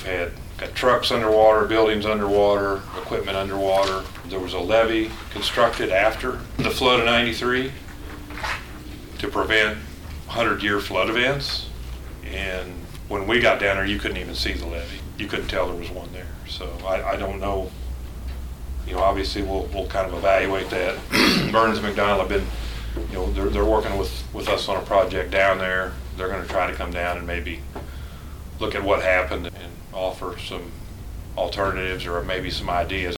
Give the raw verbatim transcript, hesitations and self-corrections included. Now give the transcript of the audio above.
We've had got trucks underwater, buildings underwater, equipment underwater. There was a levee constructed after the flood of ninety-three to prevent hundred-year flood events. And when we got down there, you couldn't even see the levee. You couldn't tell there was one there. So I, I don't know. You know, obviously we'll we'll kind of evaluate that. Burns and McDonald have been, you know, they're they're working with with us on a project down there. They're going to try to come down and maybe look at what happened and offer some alternatives or maybe some ideas.